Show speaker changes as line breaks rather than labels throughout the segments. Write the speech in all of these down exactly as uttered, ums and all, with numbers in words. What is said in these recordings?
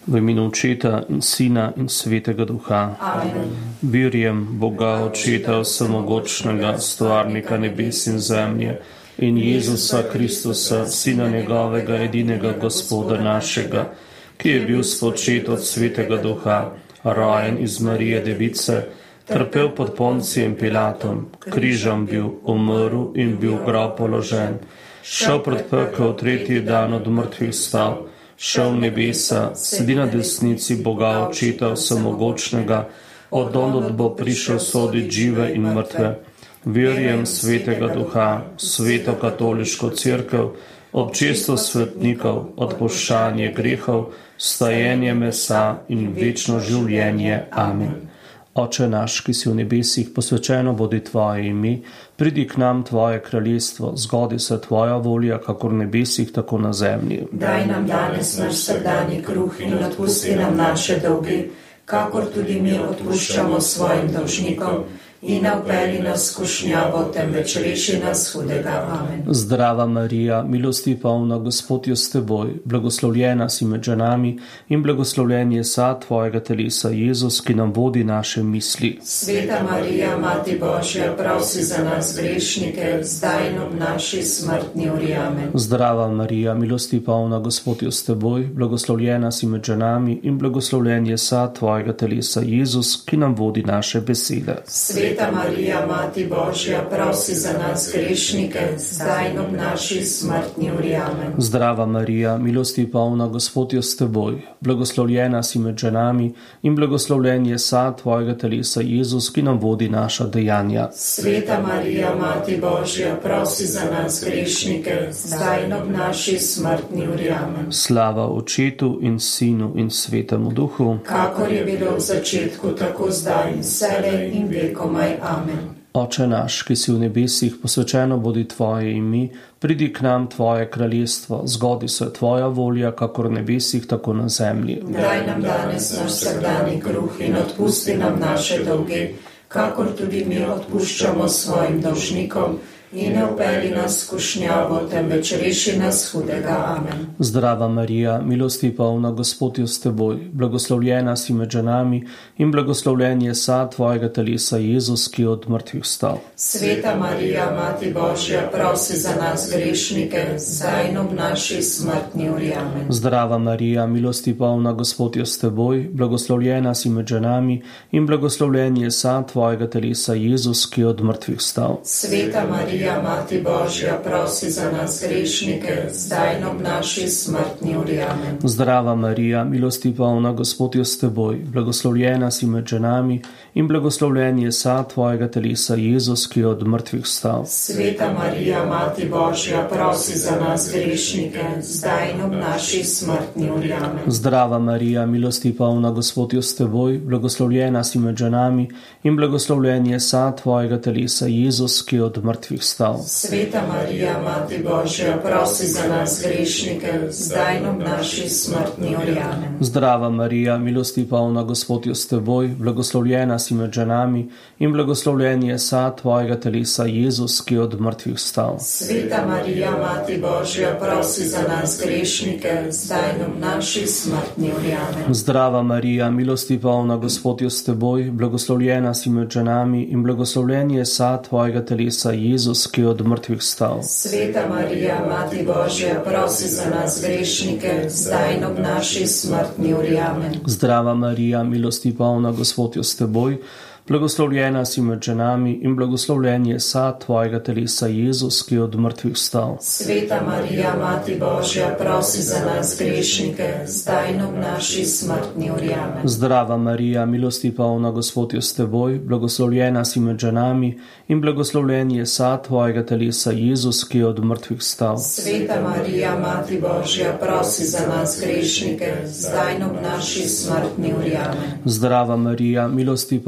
V imenu Očeta in Sina in Svetega Duha.
Amen.
Verjem Boga Očeta vsemogočnega, stvarnika nebes in zemlje, in Jezusa Kristusa, Sina njegovega, edinega Gospoda našega, ki je bil spočet od Svetega Duha, rojen iz Marije Device, trpel pod Poncijem Pilatom, križem bil, umrl in bil v grob položen, šel pred pekel, tretji dan od mrtvih stal, šel v nebesa, sedi na desnici Boga Očeta vsemogočnega, od onod bo prišel soditi žive in mrtve. Verjem Svetega Duha, Sveto katoliško cerkev, občestvo svetnikov, odpuščanje grehov, stajenje mesa in večno življenje. Amen. Oče naš, ki si v nebesih, posvečeno bodi tvoje ime, pridi k nam tvoje kraljestvo, zgodi se tvoja volja, kakor v nebesih, tako na zemlji.
Daj nam danes naš vsakdanji kruh in odpusti nam naše dolge, kakor tudi mi odpuščamo svojim dolžnikom. In ne vpelji nas v skušnjavo, temveč reši nas hudega. Amen.
Zdrava Marija, milosti polna, Gospod je s teboj, blagoslovljena si med ženami in blagoslovljen je sad tvojega telesa, Jezus, ki nam vodi naše misli.
Sveta Marija, Mati Božja, prosi za nas grešnike, zdaj in ob naši smrtni uri. Amen.
Zdrava Marija, milosti polna, Gospod je s teboj, blagoslovljena si med ženami in blagoslovljen je sad tvojega telesa, Jezus, ki nam vodi naše besede.
Sveta Marija, Mati Božja, prosi za nas grešnike, zdaj in ob naši smrtni uri. Amen.
Zdrava Marija, milosti polna, Gospod je s teboj, blagoslovljena si med ženami in blagoslovljen je sad tvojega telesa, Jezus, ki nam vodi naša dejanja.
Sveta Marija, Mati Božja, prosi za nas grešnike, zdaj in ob naši smrtni uri. Amen.
Slava Očetu in Sinu in Svetemu Duhu,
kakor je bilo v začetku, tako zdaj in vselej in vekom. Amen.
Oče naš, ki si v nebesih, posvečeno bodi tvoje ime, pridi k nam tvoje kraljestvo, zgodi se tvoja volja, kakor v nebesih, tako na zemlji.
Daj nam danes naš vsakdanji kruh in odpusti nam naše dolge, kakor tudi mi odpuščamo svojim dolžnikom. In ne vpelji nas v skušnjavo, temveč reši nas hudega. Amen.
Zdrava Marija, milosti polna, Gospod je s teboj, blagoslovljena si med ženami in blagoslovljen je sad tvojega telesa, Jezus, ki je od mrtvih vstal.
Sveta Marija, Mati Božja, prosi za nas grešnike, zdaj in ob naši smrtni uri. Amen.
Zdrava Marija, milosti polna, Gospod je s teboj, blagoslovljena si med ženami in blagoslovljen je sad tvojega telesa, Jezus, ki je od mrtvih vstal.
Sveta Marija, Mati Božja, prosi za nas grešnike, zdaj in ob naši smrtni uri. Amen.
Zdrava Marija, milosti polna, Gospod je s teboj, blagoslovljena si med ženami in blagoslovljen je sad tvojega telesa, Jezus, ki je od mrtvih vstal.
Sveta Marija, Mati Božja, prosi za nas grešnike, zdaj in ob naši smrtni uri. Amen.
Zdrava Marija, milosti polna, Gospod je s teboj, blagoslovljena si med ženami in blagoslovljen je sad tvojega telesa, Jezus, ki je od mrtvih vstal.
Sveta Marija, Mati Božja, prosi za nas grešnike, zdaj in ob naši smrtni uri. Amen.
Zdrava Marija, milosti polna, Gospod je s teboj, blagoslovljena si med ženami in blagoslovljen je sad tvojega telesa, Jezus, ki je od mrtvih vstal.
Sveta Marija, Mati Božja, prosi za nas grešnike, zdaj in ob naši smrtni uri. Amen.
Zdrava Marija, milosti polna, Gospod je s teboj, blagoslovljena si med ženami in blagoslovljen je sad tvojega telesa, Jezus, ki je od mrtvih vstal.
Sveta Marija, Mati Božja, prosi za nas grešnike, zdaj in ob naši smrtni uri. Amen.
Zdrava Marija, milosti polna, Gospod je s teboj, blagoslovljena si med ženami in blagoslovljen je sad tvojega telesa, Jezus, ki je od mrtvih vstal.
Sveta Marija, Mati Božja, prosi za nas grešnike, zdaj in ob naši smrtni uri. Amen.
Zdrava Marija, milosti polna, Gospod je s teboj, blagoslovljena si med ženami in blagoslovljen je sad tvojega telesa, Jezus, ki je od mrtvih vstal.
Sveta Marija, Mati Božja, prosi za nas grešnike, zdaj in ob naši smrtni uri. Amen.
Zdrava Marija, milosti polna, Gospod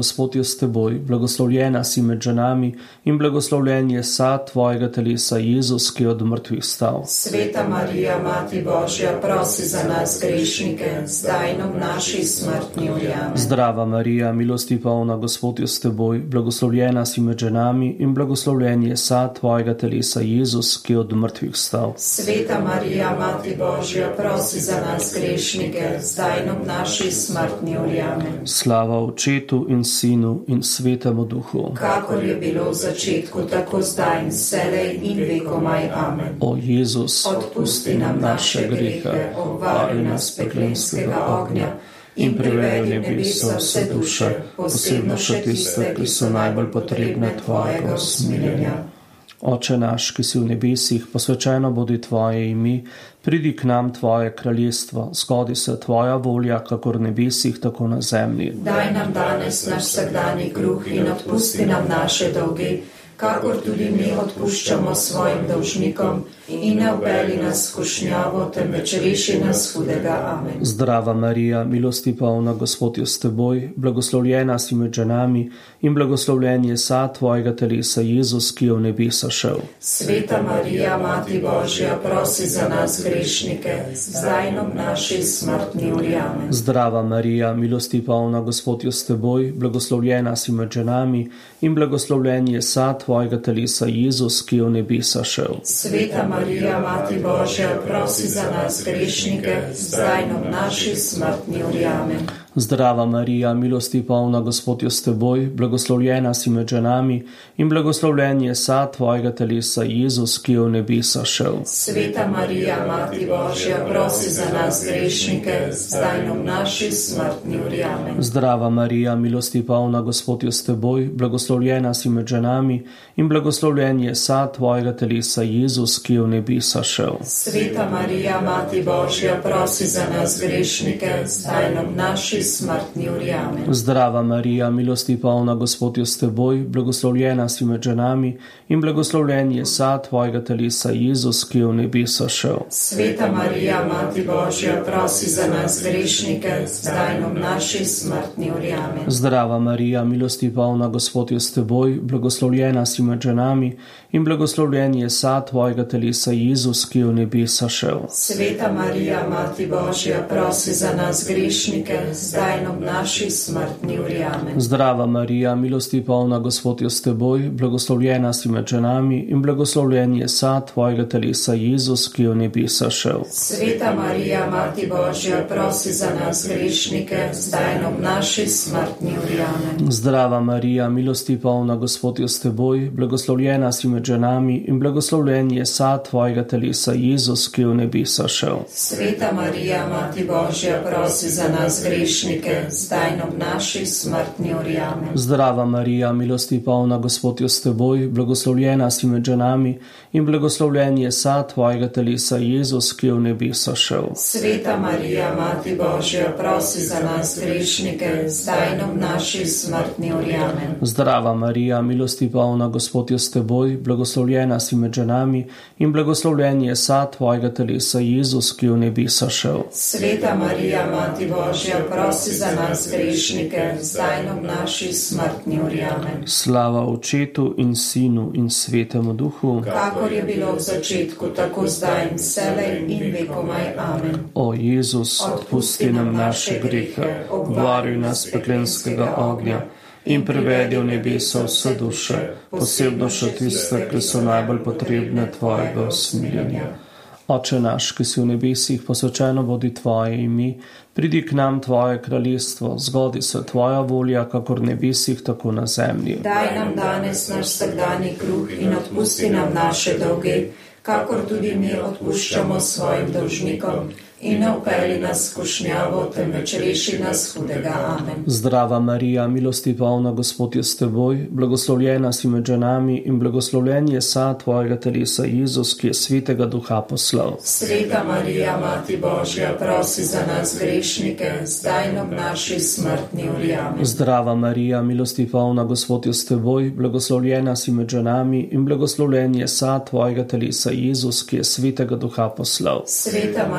Gospod je s teboj, blagoslovljena si med ženami in blagoslovljen je sad tvojega telesa, Jezus, ki je od mrtvih stal.
Sveta Marija, Mati Božja, prosi za nas grešnike, zdaj in ob naši smrtni uri. Amen.
Zdrava Marija, milosti polna, Gospod je s teboj, blagoslovljena si med ženami in blagoslovljen je sad tvojega telesa, Jezus, ki je od mrtvih stal.
Sveta Marija, Mati Božja, prosi za nas grešnike, zdaj in ob naši smrtni uri. Amen.
Slava Očetu in Sinu in Svetemu Duhu,
kakor je bilo v začetku, tako zdaj in vselej in vekomaj. Amen.
O Jezus,
odpusti nam naše grehe, obvari nas peklenskega ognja in privedi v nebesa vse duše, posebno še tiste, ki so najbolj potrebne tvojega usmiljenja.
Oče naš, ki si v nebesih, posvečeno bodi tvoje ime, pridi k nam tvoje kraljestvo, zgodi se tvoja volja, kakor v nebesih, tako na zemlji.
Daj nam danes naš vsakdanji kruh in odpusti nam naše dolge, kakor tudi mi odpuščamo svojim dolžnikom, in ne vpelji nas v skušnjavo, temveč reši nas hudega. Amen.
Zdrava Marija, milosti polna, Gospod je s teboj, blagoslovljena si med ženami in blagoslovljen je sad tvojega telesa, Jezus, ki je v nebesa šel.
Sveta Marija, Mati Božja, prosi za nas grešnike, zdaj in ob naši smrtni uri. Amen.
Zdrava Marija, milosti polna, Gospod je s teboj, blagoslovljena si med ženami in blagoslovljen je sad tvojega telesa, Jezus, ki je v nebesa šel.
Sveta Marija, Mati Božja, prosi za nas grešnike, zdaj in ob naši smrtni uri. Amen.
Zdrava Marija, milosti polna, Gospod je s teboj, blagoslovljena si med ženami in blagoslovljen je sad tvojega telesa, Jezus, ki je v nebesa šel.
Sveta Marija, Mati Božja, prosi za nas grešnike, zdaj in ob naši smrtni uri. Amen.
Zdrava Marija, milosti polna, Gospod je s teboj, blagoslovljena si med ženami in blagoslovljen je sad tvojega telesa, Jezus, ki je v nebesa šel.
Sveta Marija, Mati Božja, prosi za nas grešnike, zdaj in ob naši smrtni uri. Amen.
Zdrava Marija, milosti polna, Gospod je s teboj, blagoslovljena si med ženami in blagoslovljen je sad tvojega telesa, Jezus, ki je v nebesa šel.
Sveta Marija, Mati Božja, prosi za nas grešnike, zdaj in ob naši smrtni uri. Amen.
Zdrava Marija, milosti polna, Gospod je s teboj, blagoslovljena si med ženami in blagoslovljen je sad tvojega telesa, Jezus, ki je v nebesa šel.
Sveta Marija, Mati Božja, prosi za nas grešnike, zdaj in ob naši smrtni uri. Amen.
Zdrava Marija, milosti polna, Gospod je s teboj, blagoslovljena si med ženami in blagoslovljen je sad tvojega telesa, Jezus, ki je v nebesa šel.
Sveta Marija, Mati Božja, prosi za nas grešnike, zdaj in ob naši smrtni uri. Amen.
Zdrava Marija, milosti polna, Gospod je s teboj, blagoslovljena si med ženami in blagoslovljen je sad tvojega telesa, Jezus, ki je v nebesa šel.
Sveta Marija, Mati Božja, prosi za nas grešnike, zdaj in ob naši smrtni uri. Amen.
Zdrava Marija, milosti polna, Gospod je s teboj, blagoslovljena si med ženami in blagoslovljen je sad tvojega telesa, Jezus, ki je v nebesa šel.
Sveta Marija, Mati Božja, prosi za nas grešnike, zdaj in ob naši smrtni uri. Amen.
Zdrava Marija, milosti polna, Gospod je s teboj, blagoslovljena si med ženami in blagoslovljen je sad tvojega telesa, Jezus, ki je v nebesa šel.
Sveta Marija, Mati Božja, prosi za nas grešnike, zdaj in ob naši smrtni uri. Amen.
Slava Očetu in Sinu in Svetemu Duhu,
kakor je bilo v začetku, tako zdaj in vselej in vekomaj. Amen.
O Jezus, odpusti nam naše grehe, obvari nas peklenskega ognja in privedi v nebesa vse duše, posebno še tiste, ki so najbolj potrebne tvojega usmiljenja. Oče naš, ki si v nebesih, posvečeno bodi tvoje ime, pridi k nam tvoje kraljestvo, zgodi se tvoja volja, kakor v nebesih, tako na zemlji.
Daj nam danes naš vsakdanji kruh in odpusti nam naše dolge, kakor tudi mi odpuščamo svojim dolžnikom. In ne vpelji nas v skušnjavo, temveč reši nas hudega. Amen.
Zdrava Marija, milosti polna, Gospod je s teboj, blagoslovljena si med ženami in blagoslovljen je sad tvojega telesa, Jezus, ki je Svetega Duha poslal.
Sveta Marija, Mati Božja, prosi za nas grešnike, zdaj in ob naši smrtni uri. Amen.
Zdrava Marija, milosti polna, Gospod je s teboj, blagoslovljena si med ženami in blagoslovljen je sad tvojega telesa, Jezus, ki je Svetega Duha poslal.
Sveta Marija,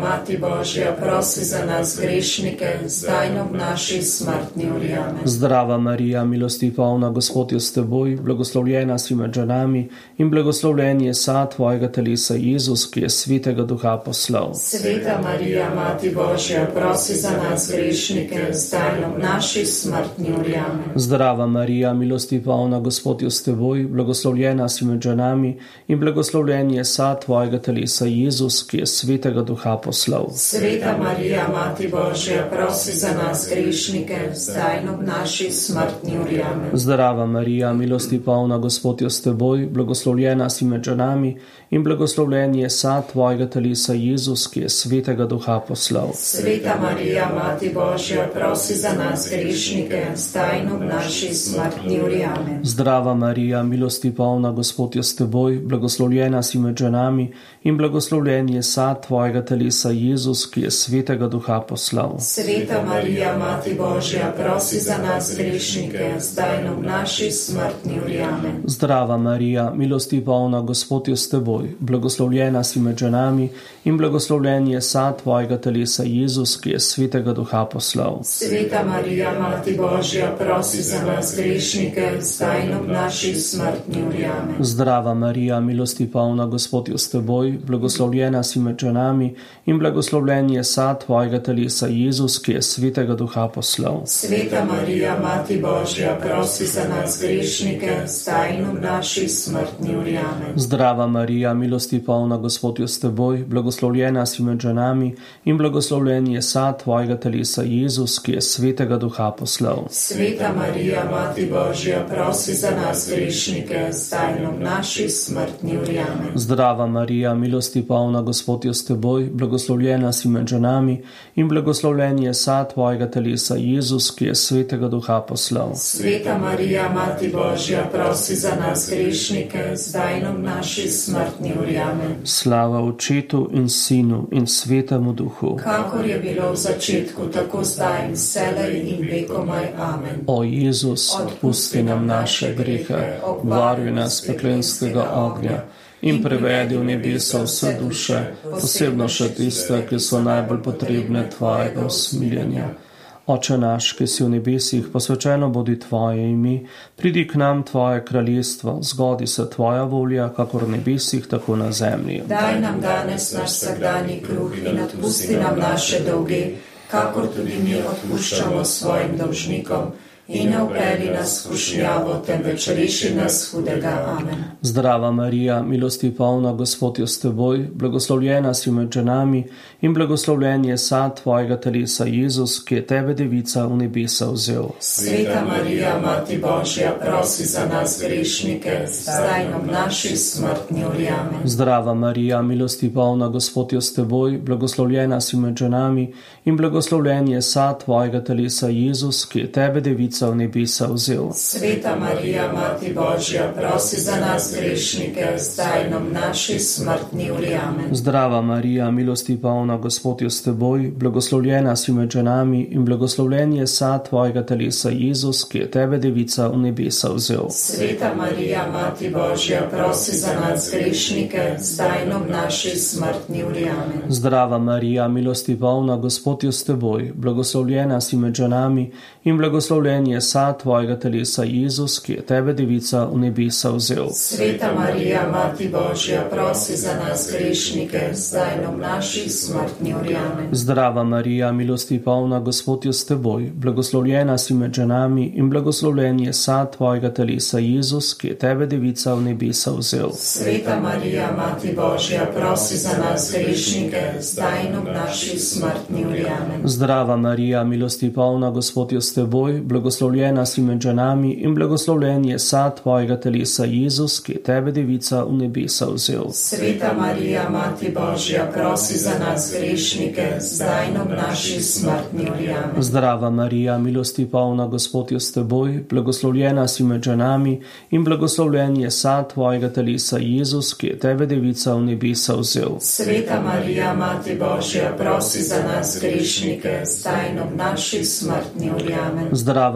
Mati Božja, prosi za nas grešnike, zdaj in ob naši smrtni uri. Amen.
Zdrava Marija, milosti polna, Gospod je s teboj, blagoslovljena si med ženami in blagoslovljen je sad tvojega telesa, Jezus, ki je svetega duha poslal.
Sveta Marija, Mati Božja, prosi za nas grešnike, zdaj in ob naši smrtni uri. Amen.
Zdrava Marija, milosti polna, Gospod je s teboj, blagoslovljena si med ženami in blagoslovljen je sad tvojega telesa, Jezus, ki je svetega duha poslal.
Sveta Marija, Mati Božja, prosi za nas grešnike, zdaj in ob naši smrtni uri. Amen.
Zdrava Marija, milosti polna, Gospod je s teboj, blagoslovljena si med ženami in blagoslovljen je sad tvojega telesa, Jezus, ki je svetega duha poslal.
Sveta Marija, Mati Božja, prosi za nas grešnike, zdaj in ob naši smrtni uri. Amen.
Zdrava Marija, milosti polna, Gospod je s teboj, blagoslovljena si med ženami in blagoslovljen je sad tvojega telesa, Jezus, ki je svetega duha poslal.
Sveta Marija, Mati Božja, prosi za nas grešnike, zdaj in ob naši smrtni uri. Amen.
Zdrava Marija, milosti polna, Gospod je s teboj, blagoslovljena si med ženami in blagoslovljen je sad tvojega telesa, Jezus, ki je svetega duha poslal.
Sveta Marija, Mati Božja, prosi za nas grešnike, zdaj in ob naši smrtni uri. Amen.
Zdrava Marija, milosti polna, Gospod je s teboj, blagoslovljena si med ženami in blagoslovljen je sad tvojega telesa, Jezus, ki je svetega duha poslal.
Sveta Marija, Mati Božja, prosi za nas grešnike, zdaj in ob naši smrtni uri. Amen.
Zdrava Marija, milosti polna, Gospod je s teboj, blagoslovljena si med ženami in blagoslovljen je sad tvojega telesa, Jezus, ki je svetega duha poslal.
Sveta Marija, Mati Božja, prosi za nas grešnike, zdaj in ob naši smrtni uri. Amen.
Zdrava Marija, milosti polna, Gospod je s teboj, blagoslovljena si med ženami in blagoslovljen je sad tvojega telesa, Jezus, ki je svetega duha poslal.
Sveta Marija, Mati Božja, prosi za nas grešnike, zdaj in ob naši smrtni uri. Amen.
Slava Očetu in Sinu in Svetemu Duhu.
Kakor je bilo v začetku, tako zdaj in vselej in vekomaj. Amen.
O Jezus, odpusti nam naše grehe, obvaruj nas peklenskega ognja in prevedi v nebesa vse duše, posebno še tiste, ki so najbolj potrebne tvojega usmiljenja. Oče naš, ki si v nebesih, posvečeno bodi tvoje ime, pridi k nam tvoje kraljestvo, zgodi se tvoja volja, kakor v nebesih, tako na zemlji.
Daj nam danes naš vsakdanji kruh in odpusti nam naše dolge, kakor tudi mi odpuščamo svojim dolžnikom. In ne vpelji nas v skušnjavo, temveč reši nas hudega. Amen.
Zdrava Marija, milosti polna, Gospod je s teboj, blagoslovljena si med ženami in blagoslovljen je sad tvojega telesa, Jezus, ki je tebe, devica, v nebesa vzel.
Sveta Marija, Mati Božja, prosi za nas grešnike, zdaj in ob naši smrtni uri. Amen.
Zdrava Marija, milosti polna, Gospod je s teboj, blagoslovljena si med ženami in blagoslovljen je sad tvojega telesa, Jezus, ki je tebe, devica, v nebesa vzel.
Sveta Marija, Mati Božja, prosi za nas grešnike, zdaj in ob naši smrtni uri. Amen.
Zdrava Marija, milosti polna, Gospod je s teboj, blagoslovljena si med ženami in blagoslovljen je sad tvojega telesa, Jezus, ki je tebe, devica, v nebesa vzel.
Sveta Marija, Mati Božja, prosi za nas grešnike, zdaj in ob naši smrtni uri. Amen.
Zdrava Marija, milosti polna, Gospod je s teboj, blagoslovljena si med ženami in blagoslovljen je sad tvojega telesa, Jezus, ki je tebe, devica, v nebesa vzel.
Sveta Marija, Mati Božja, prosi za nas grešnike, zdaj in ob naši smrtni uri. Amen.
Zdrava Marija, milosti polna, Gospod je s teboj, blagoslovljena si med ženami in blagoslovljen je sad tvojega telesa, Jezus, ki je tebe, devica, v nebesa vzel.
Sveta Marija, Mati Božja, prosi za nas grešnike, zdaj in ob naši smrtni uri. Amen.
Zdrava Marija, milosti polna, Gospod je s teboj, blagoslovljena si med ženami in blagoslovljen je sad tvojega telesa, Jezus, ki je tebe, devica, v nebesa vzel.
Sveta Marija, Mati Božja, prosi za nas grešnike, zdaj in ob naši smrtni uri. Amen.
Zdrava Marija, milosti polna, Gospod je s teboj, blagoslovljena si med ženami in blagoslovljen je sad tvojega telesa, Jezus, ki je tebe, devica, v nebesa vzel.
Sveta Marija, Mati Božja, prosi za nas grešnike, zdaj in ob naši smrtni uri. Amen.
Zdrava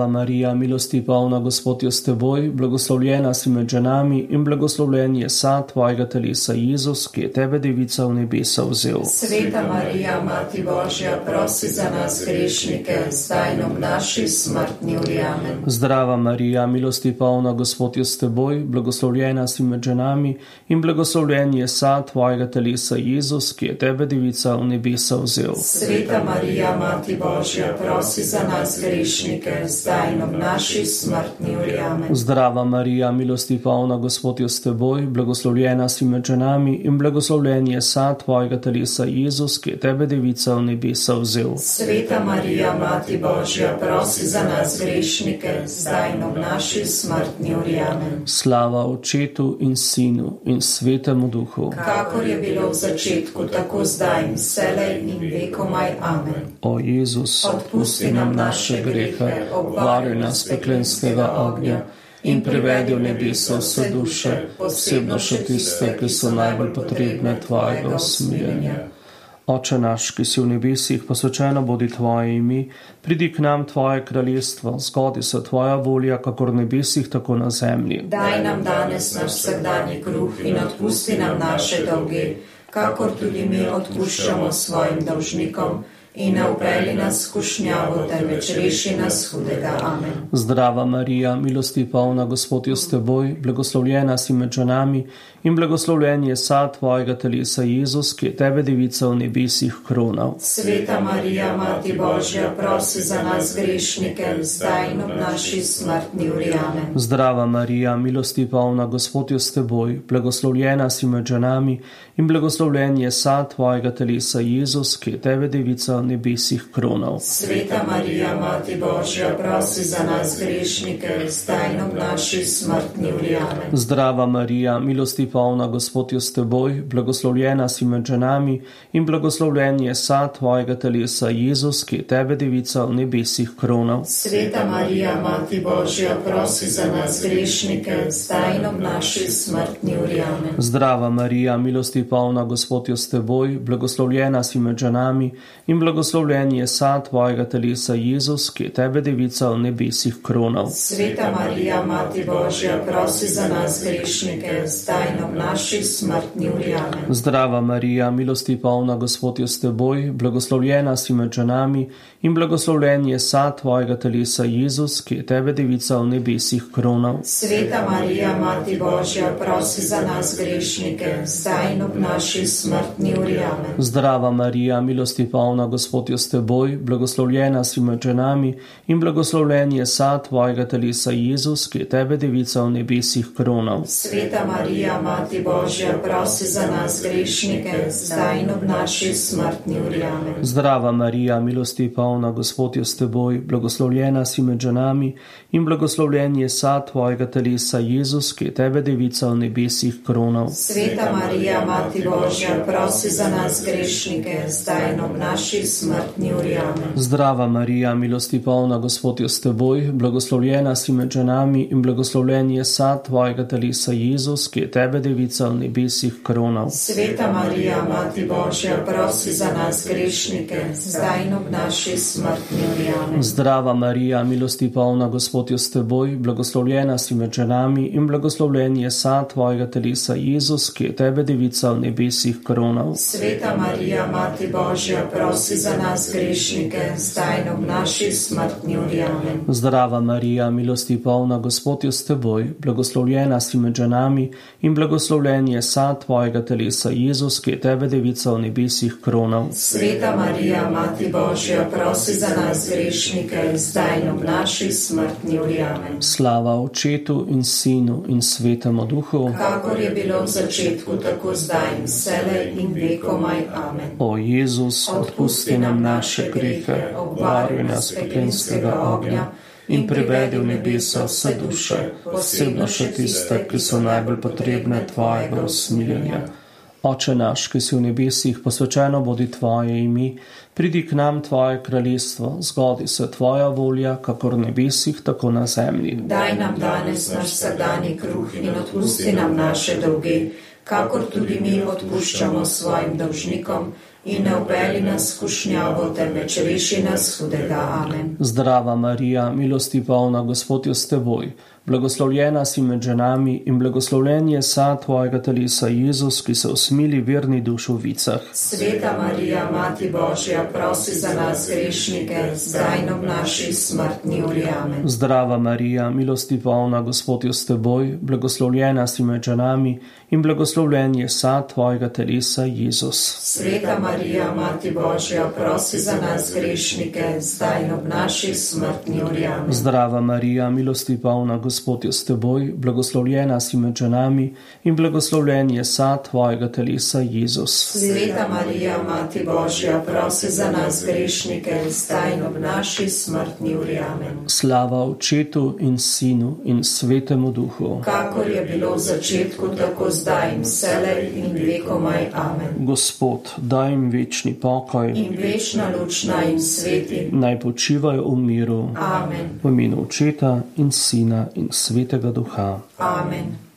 Marija, milosti polna, Gospod je s teboj, blagoslovljena si med ženami in blagoslovljen je sad tvojega telesa, Jezus, ki je tebe, devica, v nebesa vzel.
Sveta Marija, Mati Božja, prosi za nas grešnike, zdaj in ob naši smrtni uri. Amen.
Zdrava Marija, milosti polna, Gospod je s teboj, blagoslovljena si med ženami in blagoslovljen je sad tvojega telesa, Jezus, ki je tebe, devica, v nebesa vzel.
Sveta Marija, Mati Božja, prosi za nas grešnike, zdaj in ob naši smrtni uri. Amen.
Zdrava Marija, milosti polna, Gospod je s teboj, blagoslovljena si med ženami in blagoslovljen je sad tvojega telesa, Jezus, ki je tebe, devica, v nebesa vzel.
Sveta Marija, Mati Božja, prosi za nas grešnike, zdaj in ob naši smrtni uri. Amen.
Slava Očetu in Sinu in Svetemu Duhu,
kakor je bilo v začetku, tako zdaj in vselej in vekomaj. Amen.
O Jezus,
odpusti nam naše grehe,
obvaruj nas peklenskega ognja in privedi v nebeso vse duše, posebno še tiste, ki so najbolj potrebne tvojega usmiljenja. Oče naš, ki si v nebesih, posvečeno bodi tvoje ime, pridi k nam tvoje kraljestvo, zgodi se tvoja volja, kakor v nebesih, tako na zemlji.
Daj nam danes naš vsakdanji kruh in odpusti nam naše dolge, kakor tudi mi odpuščamo svojim dolžnikom. In ne vpelji nas v skušnjavo, temveč reši nas hudega. Amen.
Zdrava Marija, milosti polna, Gospod je s teboj, blagoslovljena si med ženami in blagoslovljen je sad tvojega telesa, Jezus, ki je tebe, devica, v nebesih kronal.
Sveta Marija, Mati Božja, prosi za nas grešnike, zdaj in ob naši smrtni uri. Amen.
Zdrava Marija, milosti polna, Gospod je s teboj, blagoslovljena si med ženami in blagoslovljen je sad tvojega telesa, Jezus, ki je tebe, devica, v nebesih kronal.
Sveta Marija, Mati Božja, prosi za nas grešnike, zdaj in ob naši smrtni uri. Amen.
Zdrava Marija, milosti polna, Gospod je s teboj, blagoslovljena si med ženami in blagoslovljen je sad tvojega telesa, Jezus, ki je tebe, devica, v nebesih kronal.
Sveta Marija, Mati Božja, prosi za nas grešnike, zdaj in ob naši smrtni uri. Amen.
Zdrava Marija, milosti polna, Gospod je s teboj, blagoslovljena si med ženami in blagoslovljen je sad tvojega telesa, Jezus, ki je tebe, devica, v nebesih kronal.
Sveta Marija, Mati Božja, prosi za nas grešnike, zdaj in ob naši smrtni uri. Amen.
Zdrava Marija, milosti polna, Gospod je s teboj, blagoslovljena si med ženami in blagoslovljen je sad tvojega telesa, Jezus, ki je tebe, devica, v nebesih kronal.
Sveta Marija, Mati Božja, prosi za nas grešnike, zdaj in ob naši smrtni uri. Amen.
Zdrava Marija, milosti polna, Gospod je s teboj, blagoslovljena si med ženami in blagoslovljen je sad tvojega telesa, Jezus, ki je tebe, devica, v nebesih kronal.
Sveta Marija, Mati Božja, prosi za nas grešnike, zdaj in ob naši smrtni uri. Amen.
Zdrava Marija, milosti polna, Gospod je s teboj, blagoslovljena si med ženami in blagoslovljen je sad tvojega telesa, Jezus, ki je tebe, devica, v nebesih kronal.
Sveta Marija, Mati Božja, prosi za nas grešnike, zdaj in ob naši smrtni uri. Amen.
Zdrava Marija, milosti polna, Gospod je s teboj, blagoslovljena si med ženami in blagoslovljen je sad tvojega telesa, Jezus, ki je tebe, devica, v nebesih kronal.
Sveta Marija, Mati Božja, prosi za nas grešnike, zdaj in ob naši smrtni uri. Amen.
Zdrava Marija, milosti polna, Gospod je s teboj, blagoslovljena si med ženami in blagoslovljen je sad tvojega telesa, Jezus, ki je tebe, devica, v nebesih kronal.
Sveta Marija, Mati Božja, prosi za nas grešnike, zdaj in ob naši smrtni uri. Amen.
Zdrava Marija, milosti polna, Gospod je s teboj, blagoslovljena si med ženami in blagoslovljen je sad tvojega telesa, Jezus, ki je tebe, devica, v nebesih kronal.
Sveta Marija, Mati Božja, prosi za nas grešnike, zdaj in ob naši smrtni uri. Amen.
Slava Očetu in Sinu in Svetemu Duhu,
kakor je bilo v začetku, tako zdaj in vselej in vekomaj. Amen.
O Jezus, odpusti nam naše grehe, obvaruj nas peklenskega ognja in privedi v nebesa vse duše, posebno še tiste, ki so najbolj potrebne tvojega usmiljenja. Oče naš, ki si v nebesih, posvečeno bodi tvoje ime, pridi k nam tvoje kraljestvo, zgodi se tvoja volja, kakor v nebesih, tako na zemlji.
Daj nam danes naš vsakdanji kruh in odpusti nam naše dolge, kakor tudi mi odpuščamo svojim dolžnikom, in ne upeli nas v skušnjavo, temveč reši nas hudega. Amen.
Zdrava Marija, milosti polna, Gospod je s teboj. Blagoslovljena si med ženami in blagoslovljen je sad tvojega telesa, Jezus, ki se usmili verni duš v vicah.
Sveta Marija, Mati Božja, prosi za nas grešnike, zdaj in ob naši smrtni uri. Amen.
Zdrava Marija, milosti polna, Gospod je s teboj. Blagoslovljena si med ženami in blagoslovljen je sad tvojega telesa, Jezus.
Sveta Marija, Mati Božja, prosi za nas grešnike, zdaj in ob naši smrtni uri. Amen.
Zdrava Marija, milosti polna, Gospod je s teboj, blagoslovljena si med ženami in blagoslovljen je sad tvojega telesa, Jezus.
Sveta Marija, Mati Božja, prosi za nas grešnike, zdaj in ob naši smrtni uri. Amen.
Slava Očetu in Sinu in Svetemu Duhu.
Kakor je bilo v začetku, tako zdaj in vselej in vekomaj. Amen.
Gospod, daj jim večni pokoj
In večna luč naj jim sveti.
naj počivajo v miru.
Amen.
V imenu Očeta in Sina in Svetega Duha.
Amen.